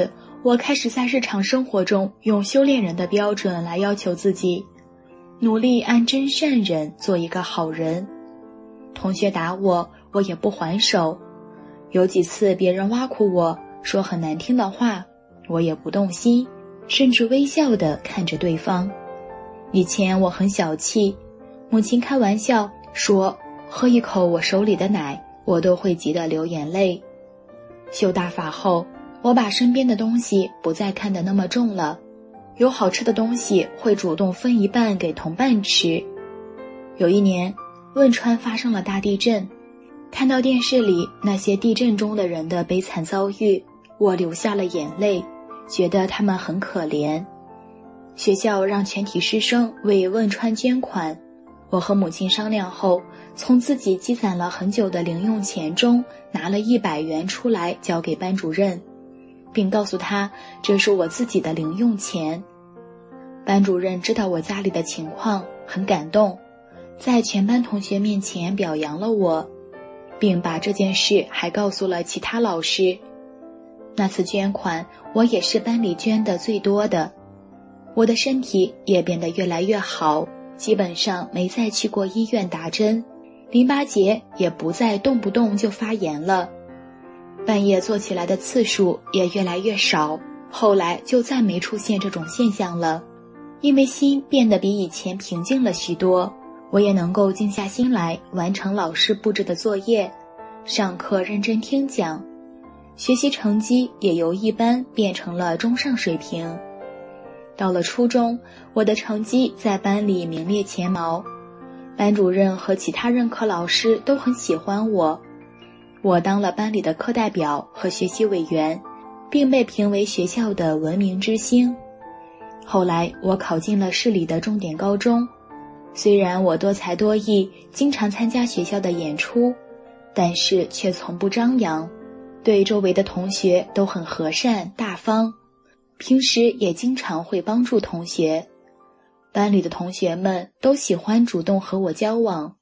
我开始在日常生活中用修炼人的标准来要求自己，努力按真善忍做一个好人。同学打我，我也不还手。有几次别人挖苦我，说很难听的话，我也不动心，甚至微笑地看着对方。以前我很小气，母亲开玩笑说喝一口我手里的奶，我都会急得流眼泪。修大法后，我把身边的东西不再看得那么重了，有好吃的东西会主动分一半给同伴吃。有一年，汶川发生了大地震，看到电视里那些地震中的人的悲惨遭遇，我流下了眼泪，觉得他们很可怜。学校让全体师生为汶川捐款，我和母亲商量后，从自己积攒了很久的零用钱中拿了一百元出来交给班主任，并告诉他这是我自己的零用钱。班主任知道我家里的情况，很感动，在全班同学面前表扬了我，并把这件事还告诉了其他老师。那次捐款，我也是班里捐的最多的。我的身体也变得越来越好，基本上没再去过医院打针，淋巴结也不再动不动就发炎了，半夜坐起来的次数也越来越少，后来就再没出现这种现象了。因为心变得比以前平静了许多，我也能够静下心来完成老师布置的作业，上课认真听讲，学习成绩也由一般变成了中上水平。到了初中，我的成绩在班里名列前茅，班主任和其他任课老师都很喜欢我。我当了班里的课代表和学习委员，并被评为学校的文明之星。后来我考进了市里的重点高中，虽然我多才多艺，经常参加学校的演出，但是却从不张扬，对周围的同学都很和善大方，平时也经常会帮助同学。班里的同学们都喜欢主动和我交往。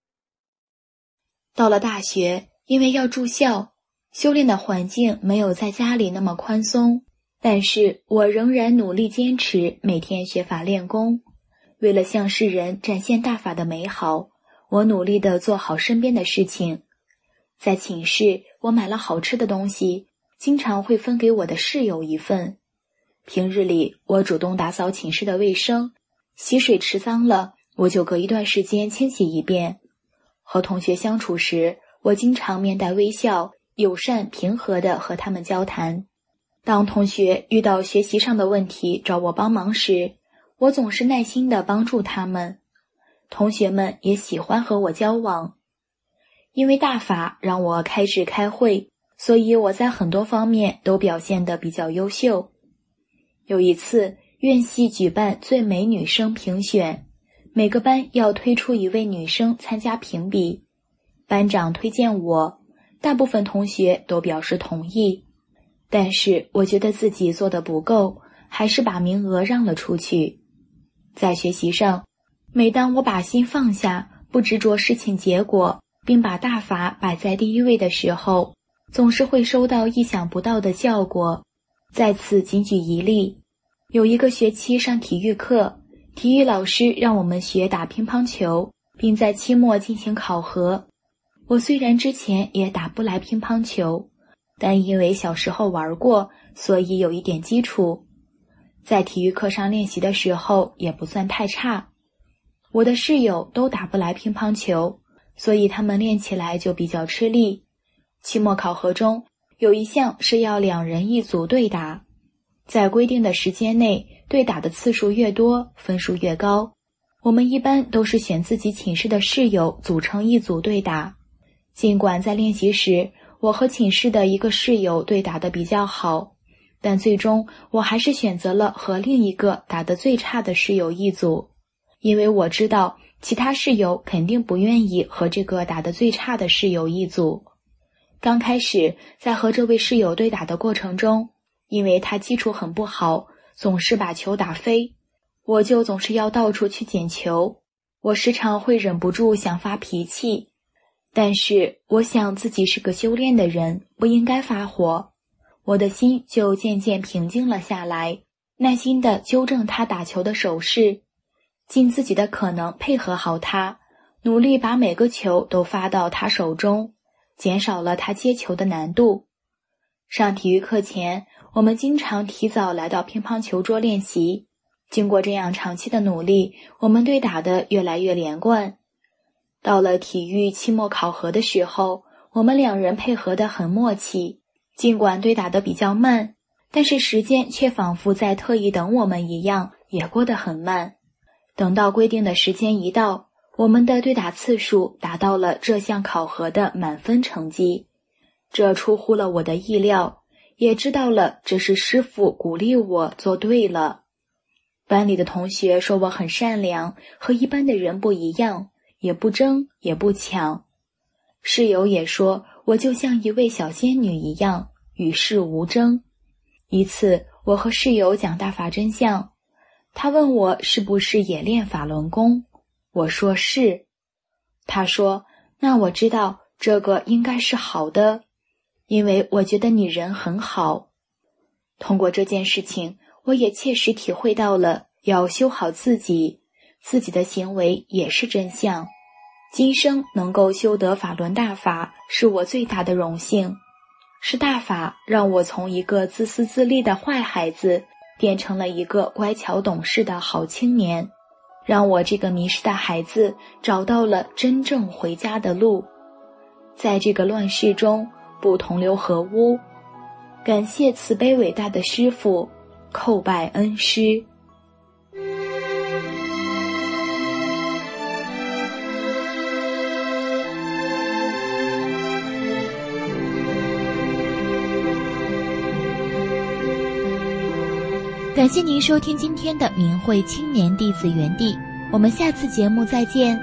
到了大学，因为要住校，修炼的环境没有在家里那么宽松，但是我仍然努力坚持每天学法练功。为了向世人展现大法的美好，我努力地做好身边的事情。在寝室，我买了好吃的东西，经常会分给我的室友一份。平日里，我主动打扫寝室的卫生，洗水池脏了，我就隔一段时间清洗一遍。和同学相处时，我经常面带微笑，友善平和地和他们交谈。当同学遇到学习上的问题找我帮忙时，我总是耐心地帮助他们。同学们也喜欢和我交往。因为大法让我开智开慧，所以我在很多方面都表现得比较优秀。有一次，院系举办最美女生评选，每个班要推出一位女生参加评比。班长推荐我，大部分同学都表示同意，但是我觉得自己做得不够，还是把名额让了出去。在学习上，每当我把心放下，不执着事情结果，并把大法摆在第一位的时候，总是会收到意想不到的效果。在此仅举一例，有一个学期上体育课，体育老师让我们学打乒乓球，并在期末进行考核。我虽然之前也打不来乒乓球，但因为小时候玩过，所以有一点基础。在体育课上练习的时候也不算太差。我的室友都打不来乒乓球，所以他们练起来就比较吃力。期末考核中有一项是要两人一组对打，在规定的时间内对打的次数越多，分数越高。我们一般都是选自己寝室的室友组成一组对打。尽管在练习时我和寝室的一个室友对打得比较好，但最终我还是选择了和另一个打得最差的室友一组，因为我知道其他室友肯定不愿意和这个打得最差的室友一组。刚开始在和这位室友对打的过程中，因为他基础很不好，总是把球打飞，我就总是要到处去捡球。我时常会忍不住想发脾气，但是我想自己是个修炼的人，不应该发火。 我的心就渐渐平静了下来，耐心地纠正他打球的手势，尽自己的可能配合好他，努力把每个球都发到他手中，减少了他接球的难度。上体育课前，我们经常提早来到乒乓球桌练习。经过这样长期的努力，我们对打得越来越连贯。到了体育期末考核的时候，我们两人配合得很默契，尽管对打得比较慢，但是时间却仿佛在特意等我们一样，也过得很慢。等到规定的时间一到，我们的对打次数达到了这项考核的满分成绩。这出乎了我的意料，也知道了这是师傅鼓励我做对了。班里的同学说我很善良，和一般的人不一样，也不争也不抢。室友也说我就像一位小仙女一样，与世无争。一次我和室友讲大法真相，他问我是不是也练法轮功，我说是。他说那我知道这个应该是好的，因为我觉得你人很好。通过这件事情，我也切实体会到了要修好自己，自己的行为也是真相。今生能够修得法轮大法，是我最大的荣幸。是大法让我从一个自私自利的坏孩子，变成了一个乖巧懂事的好青年，让我这个迷失的孩子找到了真正回家的路。在这个乱世中，不同流合污。感谢慈悲伟大的师父，叩拜恩师。 感谢您收听今天的明慧青年弟子园地，我们下次节目再见。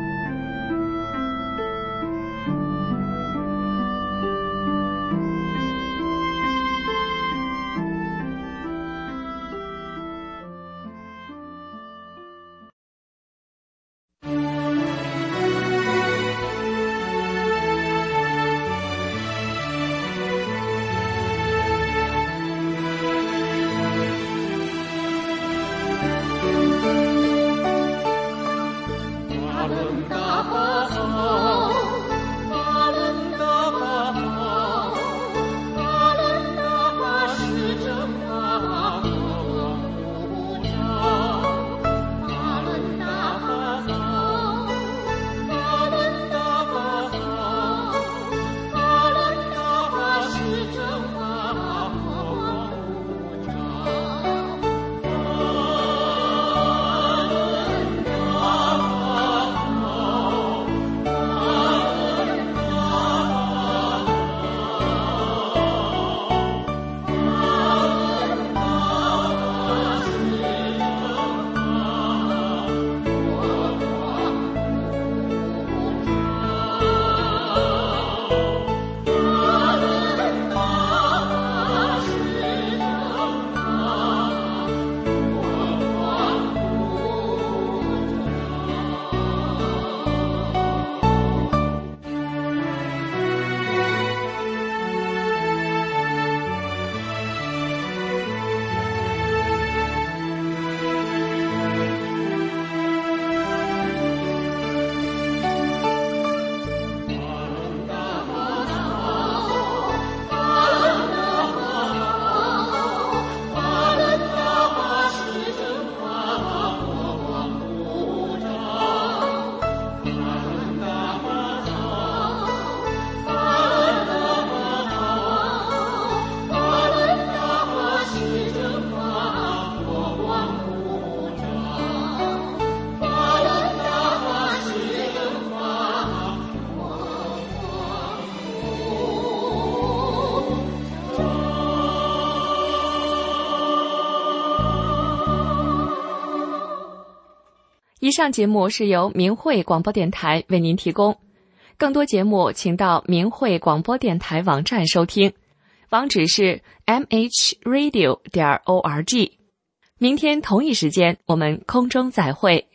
以上节目是由明慧广播电台为您提供，更多节目请到明慧广播电台网站收听，网址是 m h radio 点 org。明天同一时间我们空中再会。